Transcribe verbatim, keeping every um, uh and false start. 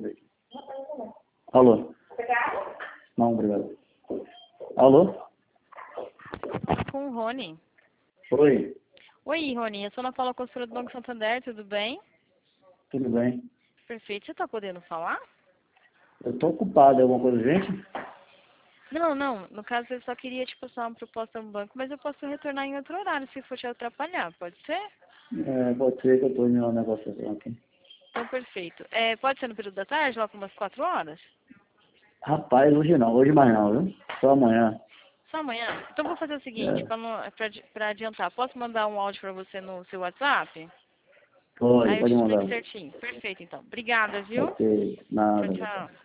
Alô? Não, obrigado. Alô? Com o Rony. Oi, Oi, Rony. Eu sou a Ana Paula Costura do Banco Santander, tudo bem? tudo bem? Perfeito. Você está podendo falar? Eu tô ocupado, é alguma coisa, gente? Não, não. No caso, eu só queria te passar uma proposta no banco, mas eu posso retornar em outro horário, se for te atrapalhar. Pode ser? É, pode ser que eu tô em uma negociação aqui. Então, perfeito. É, pode ser no período da tarde, lá por umas quatro horas? Rapaz, hoje não, hoje mais não, viu? Só amanhã. Só amanhã? Então, vou fazer o seguinte, É, para adiantar. Posso mandar um áudio para você no seu WhatsApp? pode, Aí eu pode te mandar. explico certinho. Perfeito, então. Obrigada, viu? Ok, Tchau, nada. tchau.